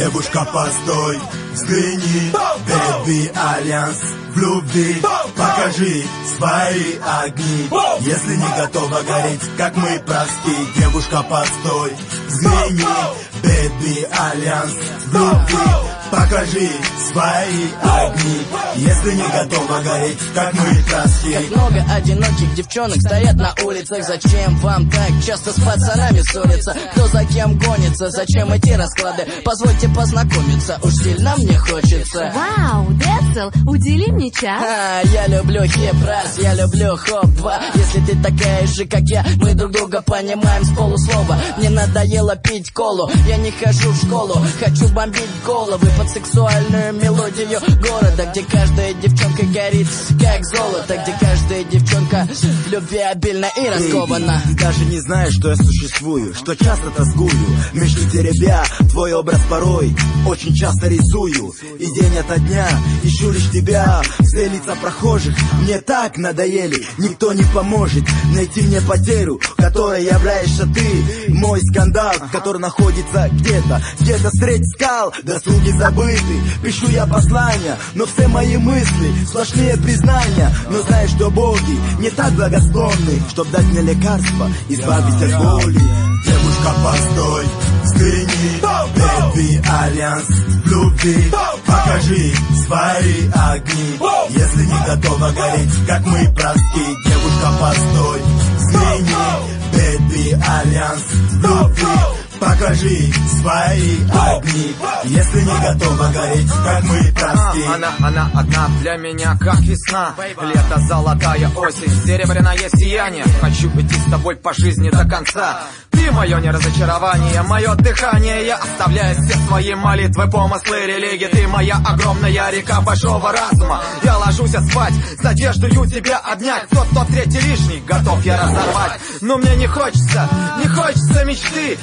Девушка, постой, взгляни, Baby Альянс в любви. Покажи свои огни, если не готова гореть, как мы прости. Девушка, постой, взгляни, Baby Альянс в любви. Покажи свои огни, если не готова гореть, как мы прости. Как много одиноких девчонок стоят на улицах. Зачем вам так часто с пацанами ссориться? Кто за кем гонится? Зачем эти расклады? Позвольте познакомиться, уж сильно мне хочется. Вау, Децл, удели мне час. Я люблю хип-раз, я люблю хоп-2. Если ты такая же, как я, мы друг друга понимаем с полуслова. Мне надоело пить колу, я не хожу в школу. Хочу бомбить головы под сексуальную мелодию города, где каждая девчонка горит, как золото, где каждая девчонка в любви обильна и раскована. Ты даже не знаешь, что я существую, что часто тоскую, мечты теребя твой образ порой очень часто рисую. И день ото дня ищу лишь тебя. Все лица прохожих мне так надоели, никто не поможет найти мне потерю, которой являешься ты. Мой скандал, который находится где-то средь скал, досуги забыты. Пишу я послания, но все мои мысли сплошные признания. Но знаю, что боги не так благосклонны, чтоб дать мне лекарство, избавить от боли. Девушка, постой, взгляни, Baby Альянс в любви. Покажи свои огни, если не готова гореть, как мы прости. Девушка, постой, взгляни, Baby Альянс в любви. Покажи свои огни, если не готова гореть, как мы прости. Она одна для меня, как весна. Лето, золотая осень, серебряное сияние. Хочу идти с тобой по жизни до конца. Ты мое не разочарование, мое дыхание. Я оставляю все свои молитвы, помыслы, религии. Ты моя огромная река большого разума. Я ложусь спать с надеждою тебя обнять. Тот третий лишний готов я разорвать. Но мне не хочется мечты,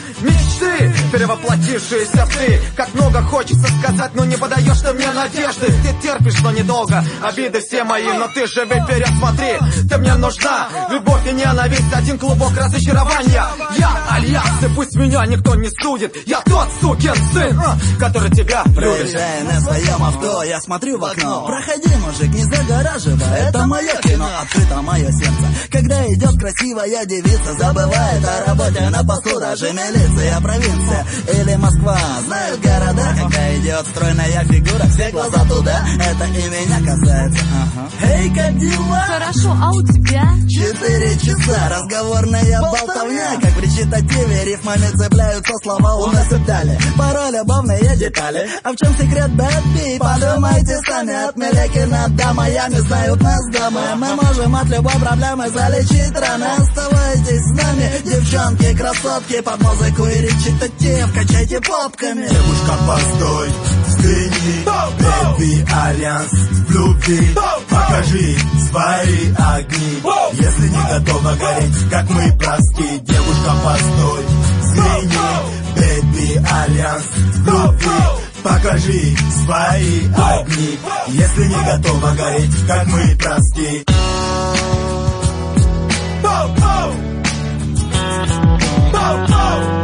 перевоплотившиеся в ты. Как много хочется сказать, но не подаешь ты мне надежды. Ты терпишь, но недолго, обиды все мои, но ты живи вперед, смотри. Ты мне нужна, любовь и ненависть, один клубок разочарования. Я Альянс, и пусть меня никто не судит. Я тот сукин сын, который тебя любит. Проезжая на своем авто, я смотрю в окно. Проходи, мужик, не загораживай, это мое кино, открыто мое сердце. Когда идет красивая девица, забывает о работе на посту, даже милиция, провинция или Москва знают города. Когда идет стройная фигура, все глаза туда, это и меня касается. Эй, как дела? Хорошо, а у тебя? 4 часа, разговорная болтовня, как в речитативе, рифмами цепляются слова, уносят далее. Порой любовные детали. А в чем секрет, бэби? Подумайте сами, от Мелекина до Майами знают нас дамы. Мы можем от любой проблемы залечить раны. Оставайтесь с нами, девчонки, красотки, под музыку и речитатив, качайте попками. Девушка, постой, взгляни, Baby Альянс в любви. Покажи свои огни, если не готова гореть, как мы прости. Девушка, постой, взгляни, Baby Альянс в любви. Покажи свои огни, если не готова гореть, как мы прости. Oh, oh. Oh, oh.